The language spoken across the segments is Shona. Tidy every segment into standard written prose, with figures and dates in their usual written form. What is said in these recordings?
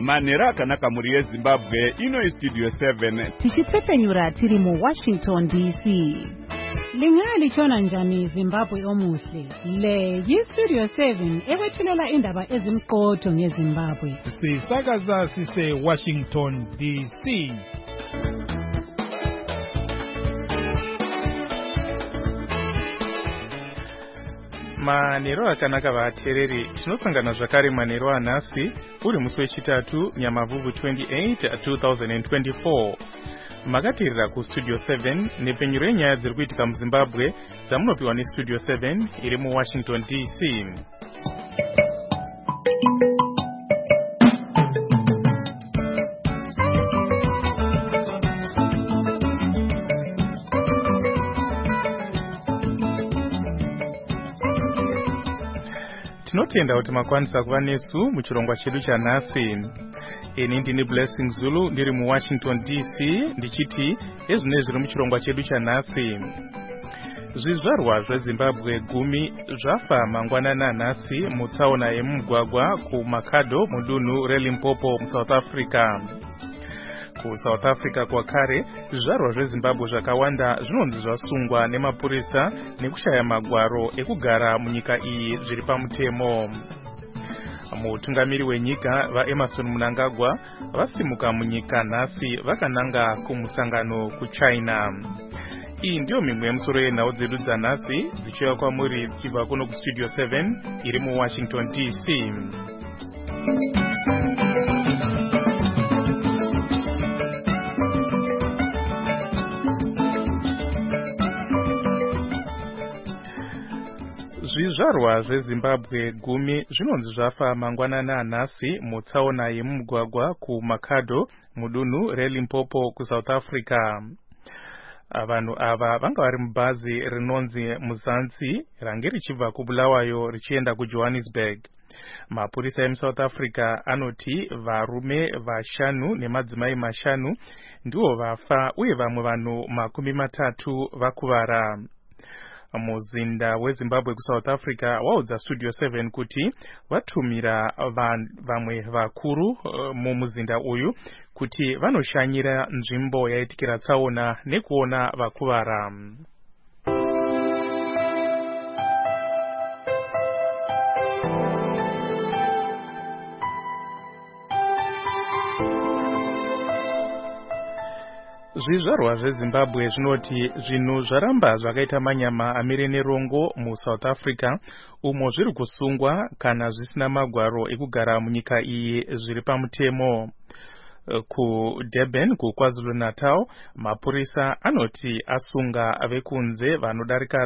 Manera akanaka muri yeZimbabwe ino Studio 7 tichitsepenyura tiri mu Washington DC. Lingali chona njani Zimbabwe omuhle. Le yi-Studio 7 ewethulela indaba ezimqotho ngeZimbabwe. Sisakaza sise Washington DC. Manero akanaka vatereri tinosangana zvakare manero anhasi uri musi wechitatu Nyamavhuvhu 28 2024. Makatirira kuStudio 7 nepenyuro yenyaya dziri kuitika muZimbabwe dzamunopiwa neStudio 7 iri muWashington DC. Tinotenda kuti makwanisa kuva nesu muchirongwa chedu chanhasi. Ini ndini Blessing Zulu ndiri muWashington DC ndichiti ezvine zviri muchirongwa chedu chanhasi. Zvizvarwa zveZimbabwe 10 zvafa mangwanana nhasi mutsaona yemugwagwa kuMakhado mudunhu reLimpopo muSouth Africa. KuSouth Africa kwakare zvizvarwa zveZimbabwe zvakawanda zvinonzi zvasungwa nemapurisa nekushaya magwaro ekugara munyika iyi zviri pamutemo. Mutungamiri wenyika vaEmerson Mnangagwa vasimuka munyika nhasi vakananga kumusangano kuChina. Iyi ndiyo mimwe yemusoro yenhau dzedu dzanhasi dzichiuya kwamuri dzichibva kuno kuStudio 7 iri muWashington DC. Zvizvarwa zveZimbabwe 10 zvinonzi zvafa mangwanana nhasi mutsaona yemugwagwa kuMakhado mudunhu reLimpopo kuSouth Africa. Vanhu ava vanga vari mubhazi rinonzi Muzansi range richibva kuBulawayo richienda kuJohannesburg. Mapurisa emuSouth Africa anoti varume 5 nemadzimai 5 ndivo vafa uye vamwe vanhu 30 vakuvara. Muzinda weZimbabwe kuSouth Africa waudza Studio 7 kuti vatumira vamwe vakuru mumuzinda uyu kuti vanoshanyira nzvimbo yaitikira tsaona nekuona vakuvara. Zvizvarwa zveZimbabwe zvinoti zvinhu zvaramba zvakaita manyama amire nerongo muSouth Africa umo zviri kusungwa kana zvisina magwaro ekugara munyika iyi zviri pamutemo. KuDurban kuKwaZulu-Natal mapurisa anoti asunga vekunze vanodarika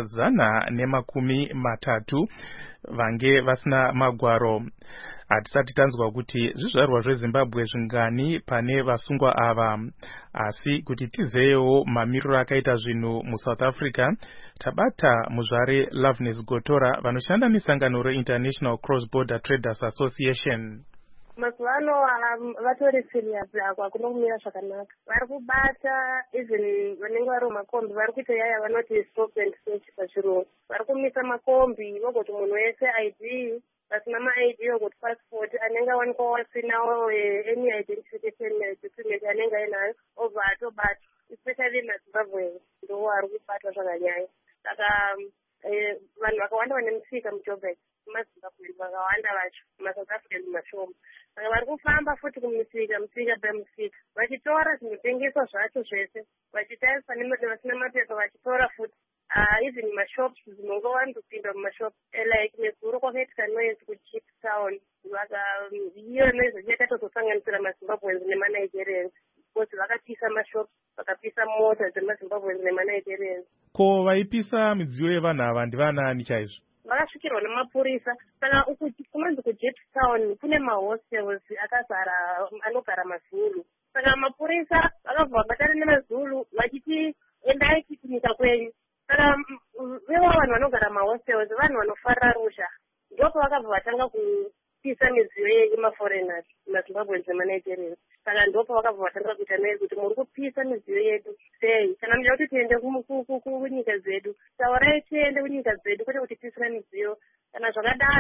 130 vange vasina magwaro. Hatisati tanzwa kuti zvizvarwa zveZimbabwe zvingani pane vasungwa ava, asi kuti tizeyewo mamiriro akaita zvinhu muSouth Africa tabata muzvare Loveness Gotora vanoshanda nesangano reInternational Cross Border Traders Association. Mazuvano vatori serious akwa kunomira zvakanaka. Vari kubata even vanenge vari mumakombi vari kuita yaya vanoti stop and search pachirungu. Vari kumisa makombi vogoti munhu wese ID vasina ma-ID yokuti passport anenge awanikwa wasinawo any identification document anenge ainayo obva atobata, especially maZimbabwe ndo ari kubatwa zvakanyanya. Saka vanhu vakawanda vane musika muJoburg maZimbabwe vakawanda vacho maSouth African mashoma. Saka vari kufamba futi kumusika bemusika vachitora zvinotengeswa zvacho zvese vachitarisa pane vasina mapepa vachitora futi. Even mashops dzinongowani kupinda mumashops like nezuro kwakaitika noise kuChip Town iyo noise yakatozosanganisira maZimbabweans nemanigerians because vakapisa mashops vakapisa mota dzemaZimbabweans nemanigerians. Ko vaipisa midziyo yevanhu ava ndivanaani chaizvo? Vakasvikirwa nemapurisa. Saka kunonzi kuChip Town kune mahostels akazara anogara maZulu. Saka mapurisa vakabva vabatana nemaZulu vachiti endai kunyika kwenyu. Saka vevo vanhu vanogara mahostels vanhu vanofarira rusha. Ndipo vakabva vatanga kupisa midziyo yemaforeigners maZimbabweans nemanigerians. Saka ndipo vakabva vatanga kuita naye kuti muri kupisa midziyo yedu sei? Kana muchida kuti tiende kunyika dzedu, taurai tiende kunyika dzedu kwete kuti tisina midziyo. Kana zvakadaro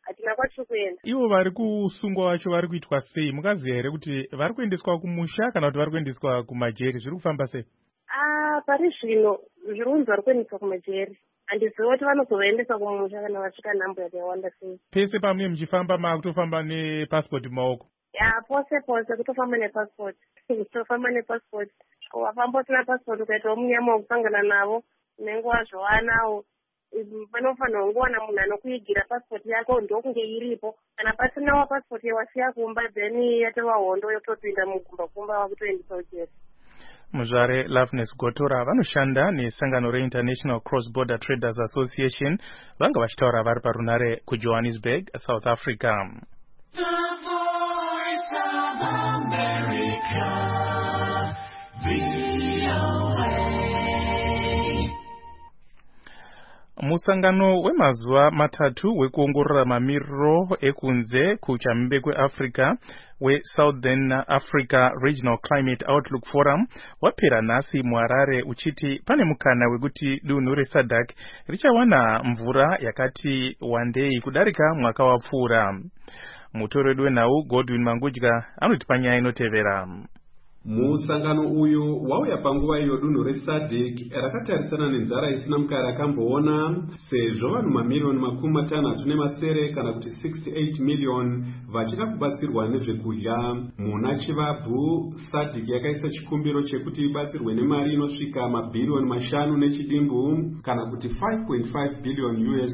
hatina kwatiri kuenda. Ivo vari kusungwa vacho vari kuitwa sei? Mukaziva here kuti vari kuendeswa kumusha kana kuti vari kuendeswa kumajeri? Zviri kufamba sei? Pari zvino zviri kunzi vari kuendeswa kumajeri. Handizivi kuti vanozovaendesa kumusha kana vasvika nhambo yakawanda sei. Pese pamunenge muchifamba makutofamba nepasipoti mumaoko? Pose kutofamba nepasipoti. Kutofamba nepasipoti. Wafamba usina pasipoti ukaitawo munyama wokusangana navo unenge wazvowanawo. Panofanira kungowana munhu anokuigira pasipoti yako ndokunge iripo. Kana pasinawo pasipoti yawasiya kumba then yatova hondo yotopinda mugumbakumba wakutoendesa ujeri. Muzvare Loveness Gotora vanoshanda nesangano reInternational Cross Border Traders Association vanga vachitaura vari parunare kuJohannesburg, South Africa. The Voice of America, VOA. Musangano wemazuva matatu wekuongorora mamiriro ekunze kuchamimbe kweAfrica weSouthern Africa Regional Climate Outlook Forum wapera nhasi muHarare uchiti pane mukana wekuti dunhu reSADC richawana mvura yakati wandei kudarika mwaka wapfuura. Mutori wedu wenhau Godwin Mangudya anoti panyaya inotevera. Musangano uyu wauya panguva iyo dunhu reSADC rakatarisana nenzara isina mukara akamboona sezvo vanhu mamiliyoni 60 kana kuti 68 miliyoni vachida kubatsirwa nezvekudya. Muna chivabvu SADC yakaisa chikumbiro chekuti ibatsirwe nemari inosvika mabhiriyoni 5 nechidimbu kana kuti $5.5 billion.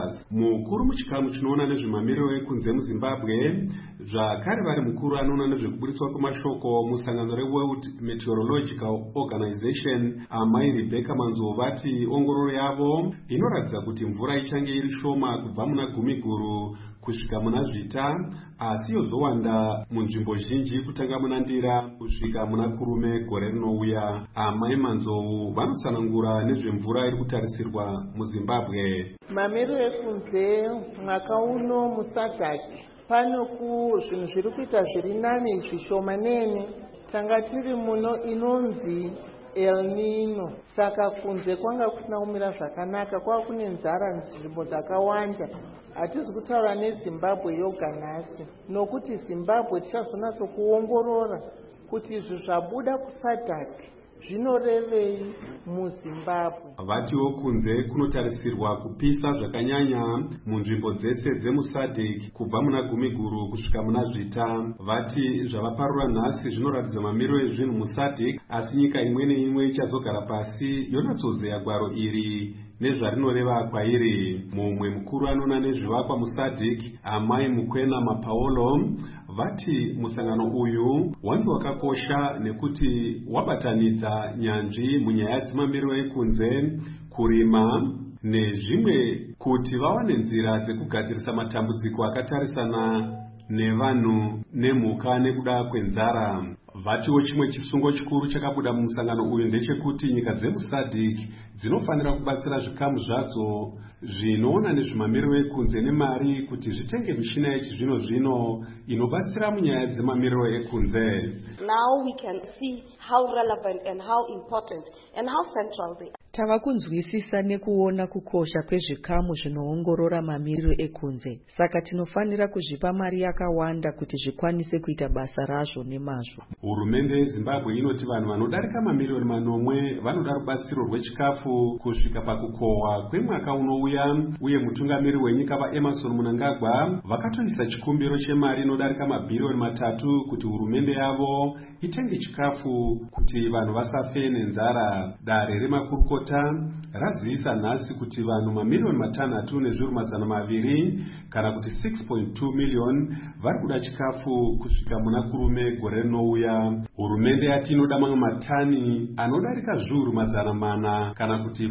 Mukuru muchikamu chinoona nezvemamiriro ekunze muZimbabwe zvakare vari mukuru anoona nezvekuburitswa kwemashoko musangano reWorld Meteorological Organization Amai Rebecca Manzo vati ongororo yavo inoratidza kuti mvura ichange iri shoma kubva muna Gumiguru kusvika muna Zvita, asi yozowanda munzvimbo zhinji kutanga muna Ndira kusvika muna Kurume gore rinouya. Amai Manzo vanotsanangura nezvemvura iri kutarisirwa muZimbabwe. Mamiriro ekunze mwaka uno muSADC pano zvinhu zviri kuita zviri nani zvishomanene. Tanga tiri muno inonzi El Nino, saka kunze kwanga kusina kumira zvakanaka, kwava kune nzara nzvimbo dzakawanda. Hatizi kutaura neZimbabwe yoga nhasi, nokuti Zimbabwe tichazonatsokuongorora kuti izvi zvabuda kuSADC zvinorevei muZimbabwe. Vatiwo kunze kunotarisirwa kupisa zvakanyanya munzvimbo dzese dzemuSADC kubva muna Gumiguru kusvika muna Zvita. Vati zvavaparura nhasi zvinoratidza mamiriro ezvinhu muSADC, asi nyika imwe neimwe ichazogara pasi yonatsozeya gwaro iri nezvarinoreva kwairi. Mumwe mukuru anoona nezvivakwa muSADC Amai Mukwena Mapaolo vati musangano uyu wanga wakakosha nekuti wabatanidza nyanzvi munyaya dzemamiriro ekunze, kurima nezvimwe kuti vawane nzira dzekugadzirisa matambudziko akatarisana nevanhu nemhuka nekuda kwenzara. Vatiwo chimwe chisungo chikuru chakabuda mumusangano uyu ndechekuti nyika dzemuSADC dzinofanira kubatsira zvikamu zvadzo zvinoona nezvemamiriro ekunze nemari kuti zvitenge mishina yechizvino zvino inobatsira munyaya dzemamiriro ekunze. Now we can see how relevant and how important and how central they are. Tava kunzwisisa nekuona kukosha kwezvikamu zvinoongorora mamiriro ekunze. Saka tinofanira kuzvipa mari yakawanda kuti zvikwanise kuita basa razvo nemazvo. Hurumende yeZimbabwe inoti vanhu vanodarika mamiliyoni 9 vanoda rubatsiro rwechikafu kusvika pakukohwa kwemwaka unouya, uye mutungamiri wenyika vaEmmerson Mnangagwa vakatoisa chikumbiro chemari inodarika mabhiriyoni 3 kuti hurumende yavo itenge chikafu kuti vanhu vasafe nenzara. Dare remakurukota razivisa nhasi kuti vanhu mamiliyoni 6 nezviuru 200 kana kuti 6.2 miliyoni vari kuda chikafu kusvika muna Kurume gore rinouya. Hurumende yati inoda mamwe matani anodarika zviuru 400 kana kuti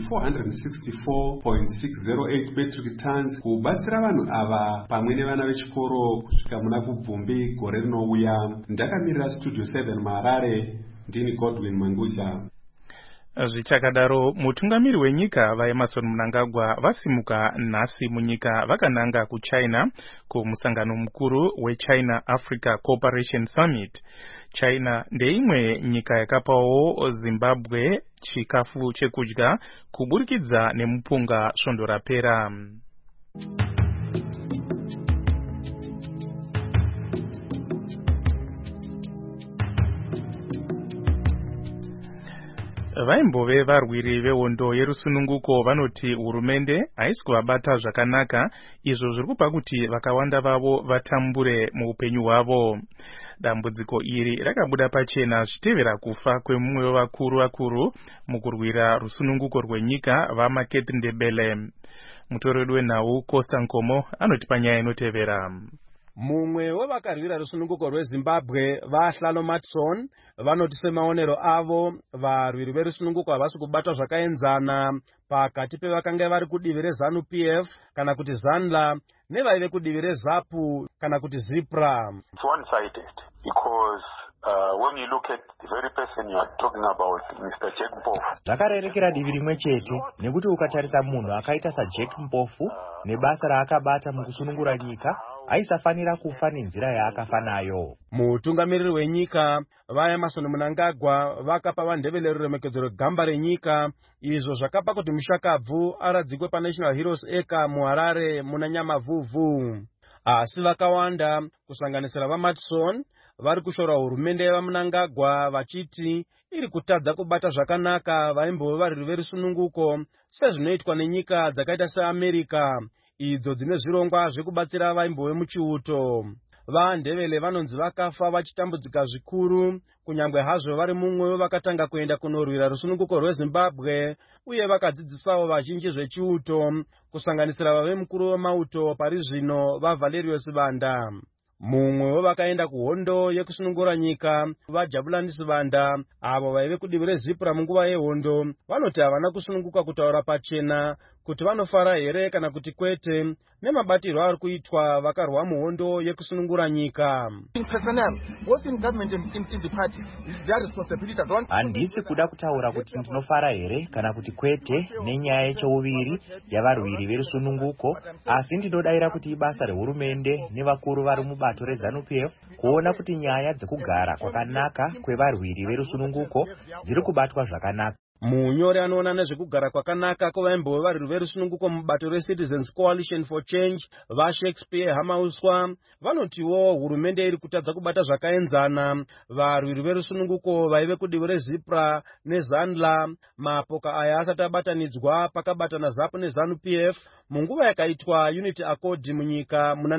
464.608 metric tons kubatsira vanhu ava pamwe nevana vechikoro kusvika muna Kubvumbi gore rinouya. Ndakamirira Studio 7 muHarare, ndini Godwin Mangudya. Zvichakadaro, mutungamiri wenyika vaEmmerson Mnangagwa vasimuka nhasi munyika vakananga kuChina kumusangano mukuru weChina Africa Cooperation Summit. China ndeimwe nyika yakapawo Zimbabwe chikafu chekudya kuburikidza nemupunga svondo rapera. Vaimbove varwiri vehondo yerusununguko vanoti hurumende haisi kuvabata zvakanaka, izvo zviri kupa kuti vakawanda vavo vatambure muupenyu hwavo. Dambudziko iri rakabuda pachena zvichitevera kufa kwemumwe wevakuru mukurwira rusununguko rwenyika vaMakethi Ndebele. Mutori wedu wenhau Costa Nkomo anotipa nyaya inotevera. Mumwe wevakarwira rusununguko rweZimbabwe vaHlalo Matson vanoti semaonero avo varwiri verusununguko havasi kubatwa zvakaenzana pakati pevakanga vari kudivi reZANU-PF kana kuti ZANLA nevaive kudivi reZAPU kana kuti ZIPRA. It's one-sided because when you look at the very person you are talking about, Mr. Jack Mpofu, zvakarerekera divi rimwe chete, nekuti ukatarisa munhu akaita saJack Mpofu nebasa raakabata mukusunungura nyika, aisafanira kufa nenzira yaakafa nayo. Mutungamiriri wenyika vaEmmerson Mnangagwa vakapa vaNdebele ruremekedzo rwegamba renyika, izvo zvakapa kuti Mushakabvu aradzikwe paNational Heroes Acre muHarare muna Nyamavhuvhu. Asi vakawanda kusanganisira vaMatson vari kushora hurumende yevaMnangagwa vachiti iri kutadza kubata zvakanaka vaimbove varwiri verusununguko sezvinoitwa nenyika dzakaita seAmerica, idzo dzine zvirongwa zvekubatsira vaimbove muchiuto. VaNdebele vanonzi vakafa vachitambudzika zvikuru, kunyangwe hazvo vari mumwe wevakatanga kuenda kunorwira rusununguko rweZimbabwe, uye vakadzidzisawo vazhinji zvechiuto, kusanganisira vave mukuru wemauto pari zvino vaValerius Banda. Mumwe wevakaenda kuhondo yekusunungura nyika vaJabulani Sibanda, avo vaive kudivi reZIPRA munguva yehondo, vanoti havana kusununguka kutaura pachena kuti vanofara here kana kuti kwete nemabatirwo ari kuitwa vakarwa muhondo yekusunungura nyika. Handisi kuda kutaura kuti ndinofara here kana kuti kwete nenyaya yechouviri yavarwiri verusununguko, asi ndinodayira kuti ibasa rehurumende nevakuru vari mubato reZANU-PF kuona kuti nyaya dzekugara kwakanaka kwevarwiri verusununguko dziri kubatwa zvakanaka. Munyori anoona nezvekugara kwakanaka kwevaimbove varwiri verusununguko mubato reCitizens Coalition for Change vaShakespeare Hamauswa vanotiwo hurumende iri kutadza kubata zvakaenzana varwiri verusununguko vaive kudivi reZIPRA neZANLA, mapoka aya asati abatanidzwa pakabatana ZAPU neZANU-PF munguva yakaitwa Unity Accord munyika muna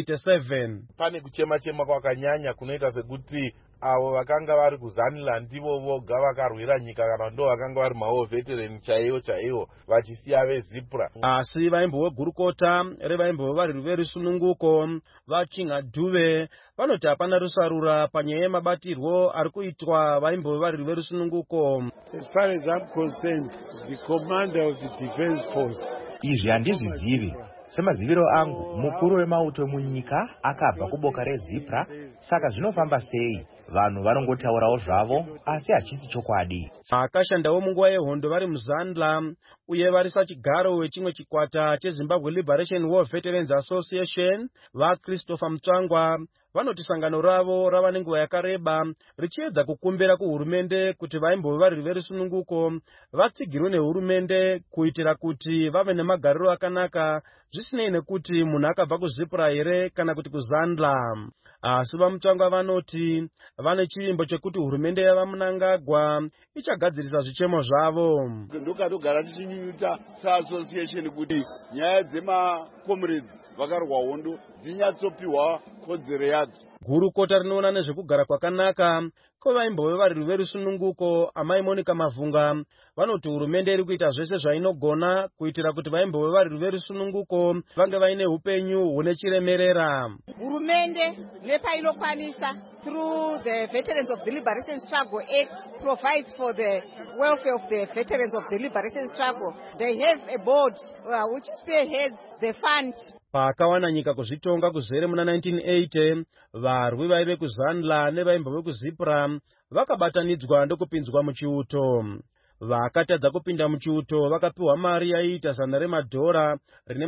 1987. Pane kuchema-chema kwakanyanya kunoita sekuti avo vakanga vari kuZANLA ndivo voga vakarwira nyika kana ndo vakanga vari mawo veteran chaiwo vachisiya veZIPRA. Asi vaimbove gurukota revaimbove varwiri verusununguko vaChinga Dube vanoti hapana rusarura panyaya yemabatirwo ari kuitwa vaimbove varwiri verusununguko. As far as I'm concerned, the commander of the defense force. Izvi handizvizivi. Semaziviro angu, mukuru wemauto munyika akabva kuboka reZIPRA, saka zvinofamba sei? Vanhu vanongotaurawo zvavo, asi hachisi chokwadi. Akashandawo munguva yehondo vari muZANLA uye vari sachigaro wechimwe chikwata cheZimbabwe Liberation War Veterans Association vaChristopher Mutsvangwa vanoti sangano ravo rava nenguva yakareba richiedza kukumbira kuhurumende kuti vaimbove varwiri verusununguko vatsigirwe nehurumende kuitira kuti vave nemagariro akanaka zvisinei nekuti munhu akabva kuZIPRA here kana kuti kuZANLA. Asi vaMutsvangwa vanoti vane chivimbo chekuti hurumende yavaMnangagwa ichagadzirisa zvichemo zvavo. Ndokatogara tichinyunyuta seassociation kuti nyaya dzemakomrades vakarwa hondo dzinyatsopiwa kodzero yadzo. Gurukota rinoona nezvekugara kwakanaka kwevaimbove varwiri verusununguko amai Monica Mavhunga vanoti hurumende iri kuita zvese zvainogona kuitira kuti vaimbove varwiri verusununguko vange vaine upenyu hune chiremerera. Hurumende nepainokwanisa through the Veterans of the Liberation Struggle Act provides for the welfare of the veterans of the liberation struggle. They have a board which spearheads the funds. Pakawana nyika kuzvitonga kuzere muna 1980, varwi vaive kuZANLA nevaimbove kuZIPRA vakabatanidzwa ndokupinzwa muchiuto. Vakatadza kupinda muchiuto vakapiwa mari yaiita $100 rine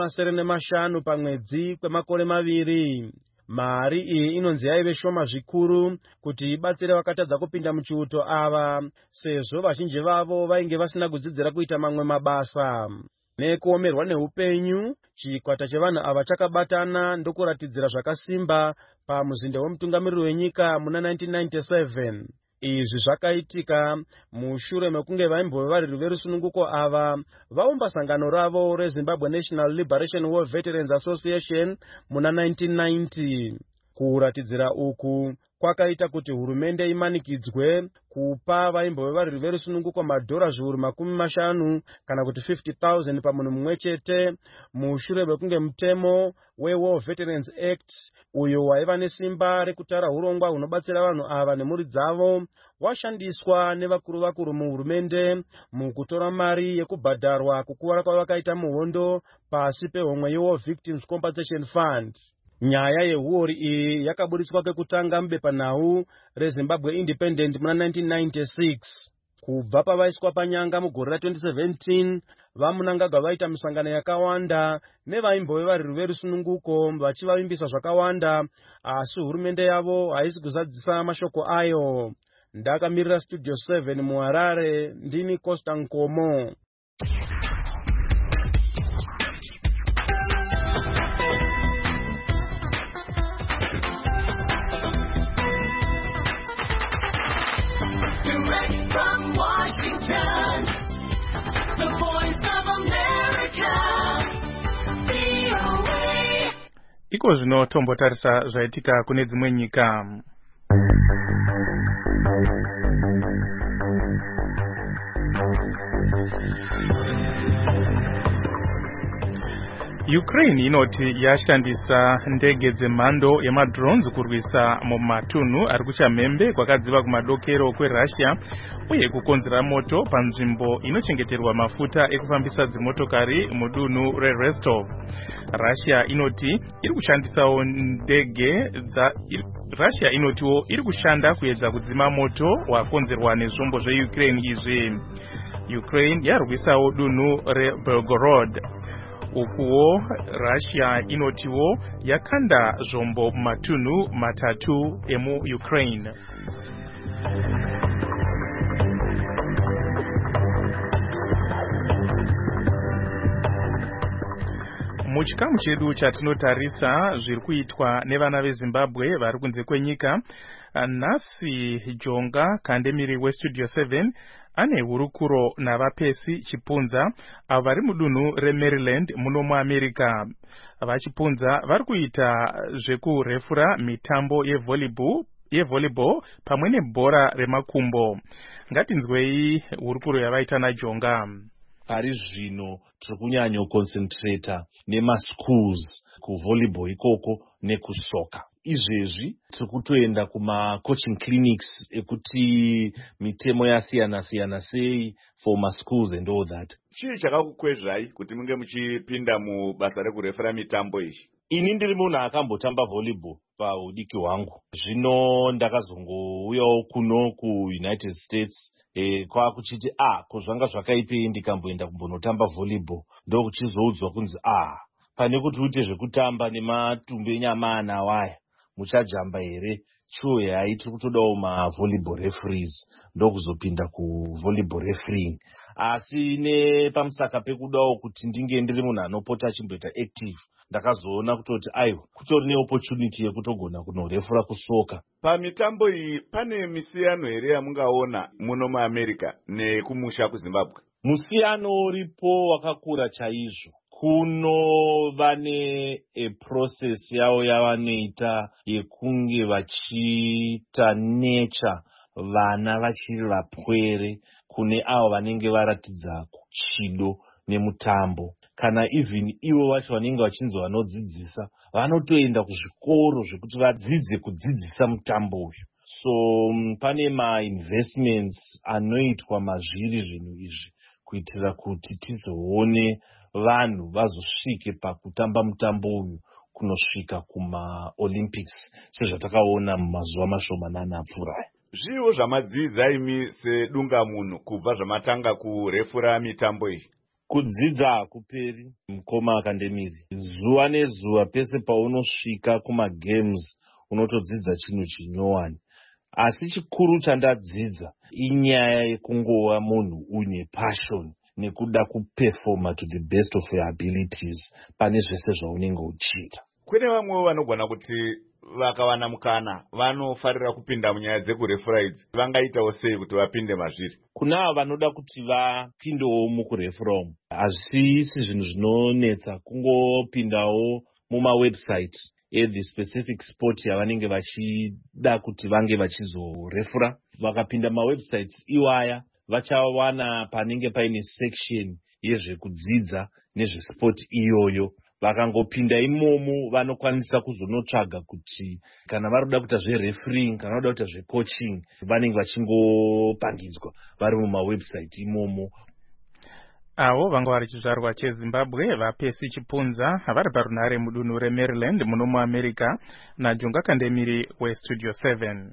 $75 pamwedzi kwemakore 2. Mari iyi inonzi yaive shoma zvikuru kuti ibatsire vakatadza kupinda muchiuto ava, sezvo vazhinji vavo vainge vasina kudzidzira kuita mamwe mabasa. Nekuomerwa neupenyu, chikwata chevanhu ava chakabatana ndokuratidzira zvakasimba pamuzinda wemutungamiriri wenyika muna 1997. Izvi zvakaitika mushure mekunge vaimbovari verusununguko ava vaumba sangano ravo reZimbabwe National Liberation War Veterans Association muna 1990. Kuratidzira uku kwakaita kuti hurumende imanikidzwe kupa vaimbovari verusununguko madhora zviuru 50 kana kuti 50,000 pamunhu mumwe chete, mushure mekunge mutemo weWar Veterans Act uyo waiva nesimba rekutara urongwa hunobatsira vanhu ava nemhuri dzavo washandiswa nevakuru muhurumende mukutora mari yekubhadharwa kukuvara kwavakaita muhondo pasi pehomwe yeWar Victims Compensation Fund. Nyaya yehuori iyi yakaburitswa kekutanga mubepanhau reZimbabwe Independent muna 1996. Kubva pavaiswa panyanga mugore ra2017, vaMunangagwa vaita misangano yakawanda nevaimbove vari verusununguko vachivavimbisa zvakawanda, asi hurumende yavo haisi kuzadzisa mashoko ayo. Ndakamirira Studio 7 muHarare, ndini Costa Nkomo. From Washington, the voice of America, VOA. Iko zvino tombotarisa zvaitika kune dzimwe nyika. Ukraine inoti yashandisa ndege dzemhando yemadrones kurwisa mumatunhu ari kuchamhembe kwakadziva kumadokero kweRussia uye kukonzera moto panzvimbo inochengeterwa mafuta ekufambisa dzimotokari mudunhu reRostov. Russia inotiwo iri kushanda kuedza kudzima moto wakonzerwa nezvombo zveUkraine izvi. Ukraine yarwisawo dunhu reBelgorod. Ukuwo Russia inotiwo yakanda zvombo mumatunhu matatu emu-Ukraine. Muchikamu chedu chatinotarisa zviri kuitwa nevana veZimbabwe vari kunze kwenyika, nhasi Jonga Kandemiri weStudio 7 ane hurukuro navapesi Chipunza avo vari mudunhu reMaryland muno muAmerica. Vachipunza vari kuita zvekurefura mitambo yevolleyball pamwe nebhora remakumbo. Ngatinzwei hurukuro yavaita naJonga. Ari zvino tiri kunyanyoconcentrata nemaschools kuvolleyball ikoko nekusoka. Izvezvi tiri kutoenda kuma-coaching clinics ekuti mitemo yasiyana-siyana sei for maschools and all that. Chii chakakukwezvai kuti munge muchipinda mubasa rekurefera mitambo iyi? Ini ndiri munhu akambotamba volleyball paudiki hwangu. Zvino ndakazongouyawo kuno kuUnited States kwakuchiti zvanga zvakaipei ndikamboenda kumbonotamba volleyball. Ndokuchizoudzwa kunzi pane kuti uite zvekutamba nematumbu enyama anawaya muchajamba here? Chiuya hai tiri kutodawo mavolleyball referees. Ndokuzopinda kuvolleyball refereeing. Asi nepamusaka pekudawo kuti ndinge ndiri munhu anopota achimboita active, ndakazoona kutoti kutori neopportunity yekutogona kunorefura kusoka. Pamitambo iyi pane misiyano here yamungaona muno muAmerica nekumusha kuZimbabwe? Musiyano uripo wakakura chaizvo. Kuno vane process yavo yavanoita yekunge vachiita nature vana vachiri vapwere kune avo vanenge varatidza chido nemutambo. Kana even ivo vacho vanenge vachinzi vanodzidzisa vanotoenda kuzvikoro zvekuti vadzidze kudzidzisa mutambo uyu. So pane ma-investments anoitwa mazviri zvinhu izvi kuitira kuti tizoone vanhu vazosvike pakutamba mutambo uyu kunosvika kuma-Olympics sezvatakaona mumazuva mashomanana apfuuraya. Zviwo zvamadzidza imi sedungamunhu kubva zvamatanga kurefura mitambo iyi? Kudzidza hakuperi, mukoma Kandemiri. Zuva nezuva pese paunosvika kumagames unotodzidza chinhu chinyowani. Asi chikuru chandadzidza inyaya yekungova munhu une passion nekuda kuperforma to the best of your abilities pane zvese zvaunenge uchiita. Kune vamwe vanogona kuti vakawana mukana vanofarira kupinda munyaya dzekurefura idzi vangaitawo sei kuti vapinde mazviri? Kuna avo vanoda kuti vapindewo mukurefura umu, hazvisi zvinhu zvinonetsa, kungopindawo mumawebsite the specific sport yavanenge vachida kuti vange vachizorefura. Vakapinda mawebsites iwaya vachawana panenge paine section yezvekudzidza nezvesport iyoyo. Vakangopinda imomo vanokwanisa kuzonotsvaga kuti kana varoda kuita zverefereeing kana varoda kuita zvecoaching vanenge vachingopangidzwa vari mumawebsite imomo. Avo vanga vari chizvarwa cheZimbabwe vaPesi Chipunza vari parunhare mudunhu reMaryland muno muAmerica naJunga Kandemiri weStudio 7.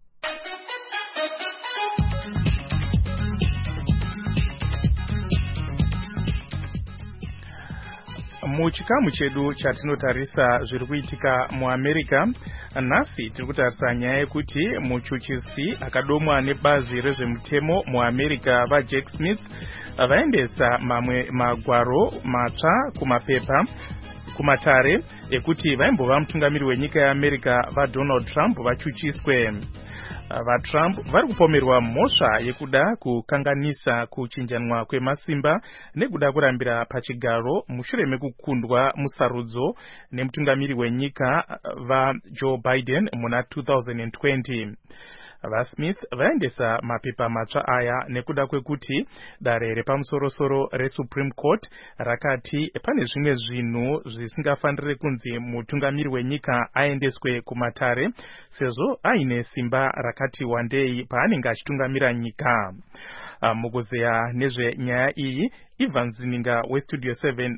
Muchikamu chedu chatinotarisa zviri kuitika muAmerica, nhasi tiri kutarisa nyaya yekuti muchuchisi akadomwa nebazi rezvemutemo muAmerica vaJack Smith vaendesa mamwe magwaro matsva kumatare ekuti vaimbova mutungamiri wenyika yeAmerica vaDonald Trump vachuchiswe. VaTrump vari kupomerwa mhosva yekuda kukanganisa kuchinjanwa kwemasimba nekuda kurambira pachigaro mushure mekukundwa musarudzo nemutungamiri wenyika vaJoe Biden muna 2020. VaSmith vaendesa mapepa matsva aya nekuda kwekuti dare repamusorosoro reSupreme Court rakati pane zvimwe zvinhu zvisingafanire kunzi mutungamiri wenyika aendeswe kumatare sezvo aine simba rakati wandei paanenge achitungamira nyika. Mukuzeya nezvenyaya iyi, Ivan Zininga weStudio 7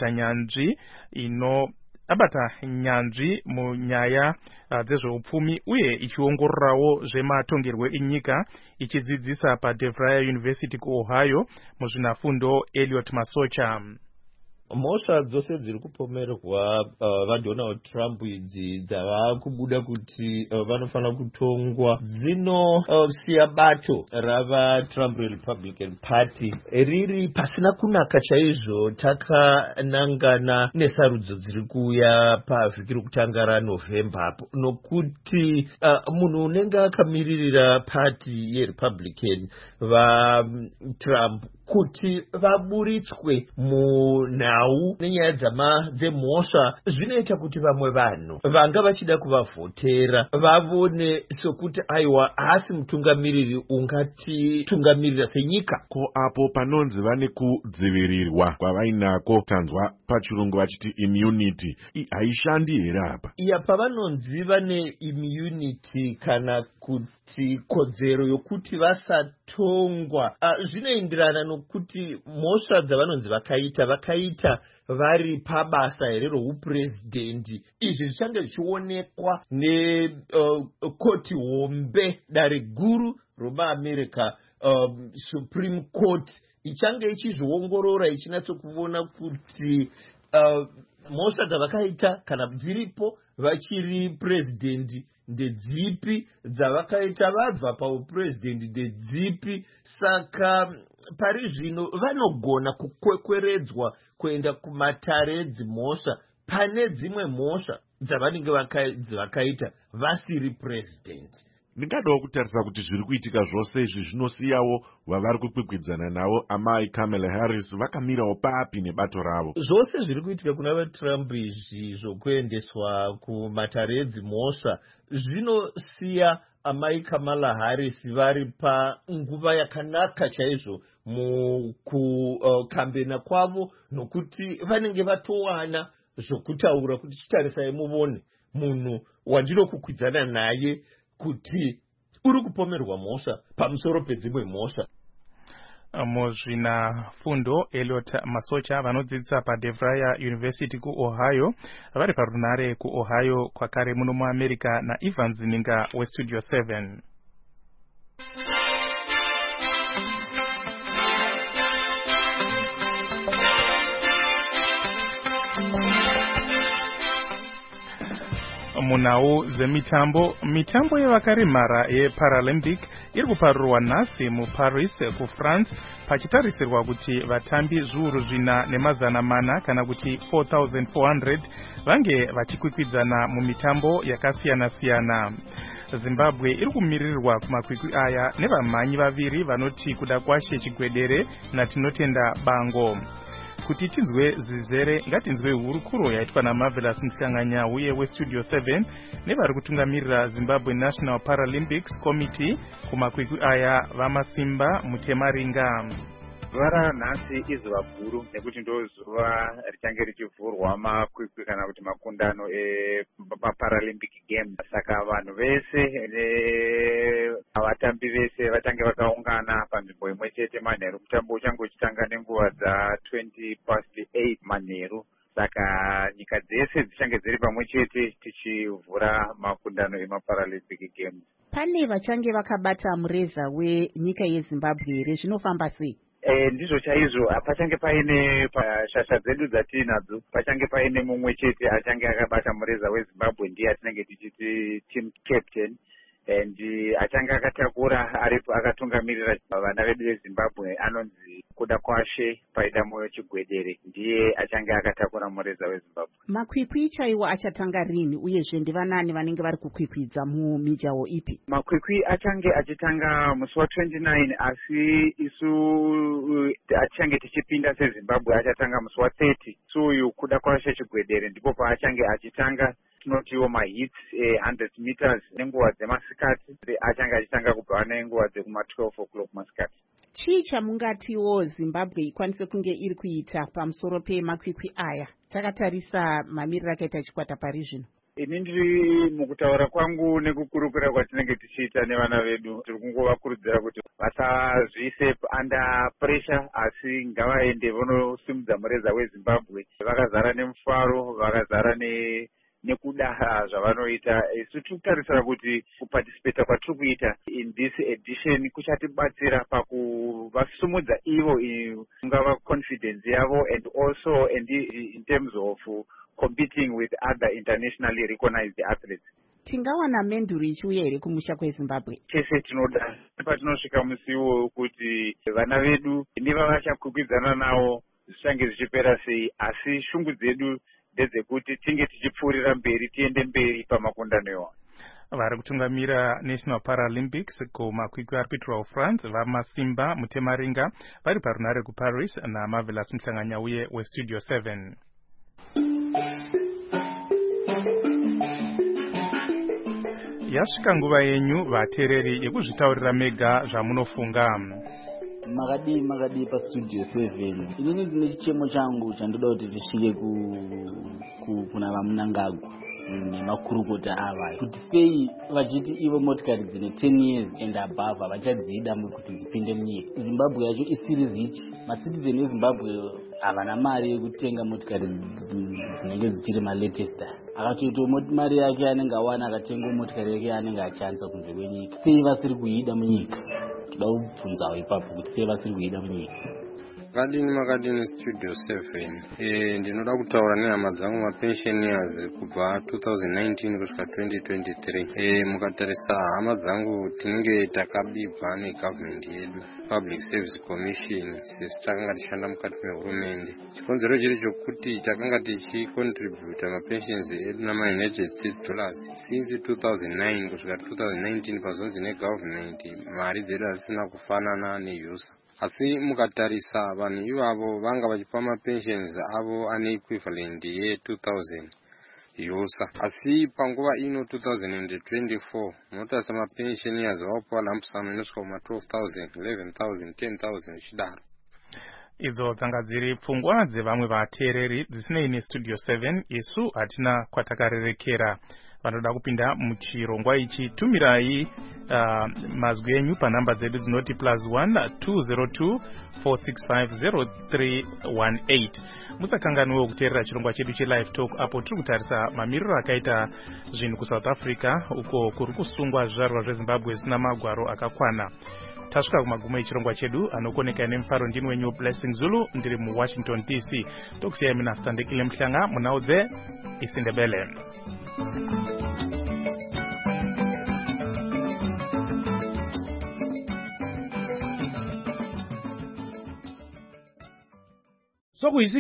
abata nyanzvi munyaya dzezveupfumi uye ichiongororawo zvematongerwo enyika ichidzidzisa paDeVry University kuOhio muzvinafundo Elliot Masocha. Mhosva dzose dziri kupomerwa vaDonald Trump idzi dzava kubuda kuti vanofanira kutongwa dzinosiya bato ravaTrump Republican Party riri pasina kunaka chaizvo. Takanangana nesarudzo dziri kuuya pavhiki rokutanga raNovemba apo, nokuti munhu unenge akamiririra party yeRepublican vaTrump kuti vaburitswe munhau nenyaya dzemhosva zvinoita kuti vamwe vanhu vanga vachida kuvavhotera vavone sokuti aiwa haasi mutungamiriri ungatitungamirira senyika. Ko apo panonzi vane kudzivirirwa kwavainako tanzwa pachirungu vachiti immunity haishandi here apa? Iya, pavanonzi vane immunity kana kuti kodzero yokuti vasatongwa zvinoenderana nokuti mhosva dzavanonzi vakaita vari pabasa here roupurezidendi. Izvi zvichange zvichionekwa nekoti hombe, dare guru romaAmerica, Supreme Court ichange ichizviongorora ichinatsokuona kuti mhosva dzavakaita kana dziripo vachiri purezidendi ndedzipi, dzavakaita vabva paupurezidendi ndedzipi. Saka pari zvino vanogona kukwekweredzwa kuenda kumatare edzimhosva pane dzimwe mhosva dzavanenge vakaita vasiri purezidendi. Ndingadawo kutarisa kuti zviri kuitika zvose izvi zvinosiyawo vavari kukwikwidzana navo amai Kamala Harris vakamirawo papi nebato ravo. Zvose zviri kuitika kuna vaTrump izvi zvokuendeswa kumatare edzimhosva zvinosiya amai Kamala Harris vari panguva yakanaka chaizvo mukukambena kwavo, nokuti vanenge vatowana zvokutaura kuti chitarisai muvone munhu wandinokukwidzana naye kuti uri kupomerwa mhosva pamusoro pedzimwe mhosva. Muzvinafundo Elliot Masocha vanodzidzisa paDeVry University kuOhio vari parunhare kuOhio kwakare muno muAmerica naIvan Zininga weStudio 7. Munhau dzemitambo, mitambo yevakaremara yeParalympic iri kuparurwa nhasi muparis kufrance pachitarisirwa kuti vatambi zviuru 4,400 kana kuti 4,400 vange vachikwikwidzana mumitambo yakasiyana-siyana. Zimbabwe iri kumirirwa kumakwikwi aya nevamhanyi vaviri vanoti kuda kwashe chigwedere natinotenda bango. Kuti tinzwe zvizere ngatinzwe hurukuro yaitwa naMarvelous Mhlanganya uye weStudio 7 nevari kutungamirira Zimbabwe National Paralympics Committee kumakwikwi aya vamasimba muTemaringa. Zuva nhasi izuva guru nekuti ndo zuva richange richivhurwa makwikwi kana kuti makundano eParalympic Games. Saka vanhu vese navatambi vese vachange vakaungana panzvimbo imwe chete manheru. Mutambo uchange uchitanga nenguva dza8:20 manheru. Saka nyika dzese dzichange dziri pamwe chete tichivhura makundano emaParalympic Games. Pane vachange vakabata mureza wenyika yeZimbabwe here, zvinofamba sei? Ndizvo chaizvo, pachange paine pashasha dzedu dzatinadzo, pachange paine mumwe chete achange akabata mureza weZimbabwe, ndiye atinenge tichiti team captain, and achange akatakura aripo akatungamirira vana vedu veZimbabwe anonzi kuda kwashe paidamo chigwedere, ndiye achange akatakura mureza weZimbabwe. Makwikwi chaiwo achatanga rini uyezve ndivanani vanenge vari kukwikwidza mumijaho ipi? Makwikwi achange achitanga musi wa29, asi isu achange tichipinda seZimbabwe achatanga musi wa30. So uyu kuda kwashe chigwedere ndipo paachange achitanga tinotiwo mahits 100 meters nenguva dzemasikati, achange achitanga kubva nenguva dzekuma12 o'clock masikati. Chii chamungatiwo Zimbabwe ikwanise kunge iri kuita pamusoro pemakwikwi aya takatarisa mamiriro akaita chikwata pari zvino? Ini ndiri mukutaura kwangu nekukurukura kwatinenge tichiita nevana vedu, tiri kungovakurudzira kuti vasazviise under pressure, asi ngavaende vonosimudza mureza weZimbabwe vakazara nemufaro, vakazara nekuda zvavanoita. Isu tiri kutarisira kuti kuparticipata kwatiri kuita in this edition kuchatibatsira pakuvasumudza ivo ingava confidence yavo, and also in terms of competing with other internationally recognized athletes. Tingawana menduru ichiuya here kumusha kweZimbabwe? Chese tinoda patinosvika musiwo kuti vana vedu nevavachakwikwidzana navo zvichange zvichipera sei, asi shungu dzedu ndedzekuti tinge tichipfuurira mberi, tiende mberi pamakundano iwayo. Vari kutungamira National Paralympics kumakwikwi ari kuitirwa kuFrance vamasimba muTemaringa vari parunare kuParis naMarvelous Mhlanganya uye weStudio 7. Yasvika nguva yenyu vateereri yekuzvitaurira mega zvamunofunga. Makadii paStudio 7. Inini ndine chichemo changu chandoda kuti zvisvike kuna vamunangagwa nemakurukota ava, kuti sei vachiti ivo motikari dzine 10 years and above havachadzida kuti dzipinde munyika. Zimbabwe yacho isiri rich, macitizen eZimbabwe havana mari yekutenga motikari dzinenge dzichiri malatest. Akatoita mari yake anenge awana akatenga motikari yake anenge achanza kunze kwenyika. Sei vasiri kuida munyika? Toda kubvunzawo ipapo kuti sei vasiri kuida munyika. Makadini Studio 7. Ndinoda kutaura nehama dzangu mapensioners kubva 2019 kusvika 2023. Mukatarisa hama dzangu tinenge takabibva negovernment yedu, Public Service Commission, sesi takanga tichishanda mukati mehurumende. Chikonzero chiri chokuti takanga tichicontributa mapensions edu nama-United States dollars since 2009 kusvika 2019 pazonzi negovernment mari dzedu hazisina kufanana neUSA. Asi mukatarisa vanhu ivavo vanga vachipa mapensions avo ane equivalent ye2000 USA. Asi panguva ino 2024 munotarisa mapensioners vaopa lamsano inosvika kuma 12,000, 11,000, 10,000 zvichidaro. Idzo dzanga dziri pfungwa dzevamwe vateereri dzisinei neStudio 7. Isu hatina kwatakarerekera. Vanoda kupinda muchirongwa ichi, tumirai mazwi enyu panhamba dzedu dzinoti +1 202 465 0318. Musakanganwewo kuteerera chirongwa chedu cheLive Talk apo tiri kutarisa mamiriro akaita zvinhu kuSouth Africa uko kuri kusungwa zvizvarwa zveZimbabwe zvisina magwaro akakwana. Tasvika kumagumo echirongwa chedu, anokoneka nemufaro ndini wenyu Blessing Zulu, ndiri muWashington DC. Tokusiyai mina Standekile Mhlanga munhau dzeIsiNdebele. so kuhisi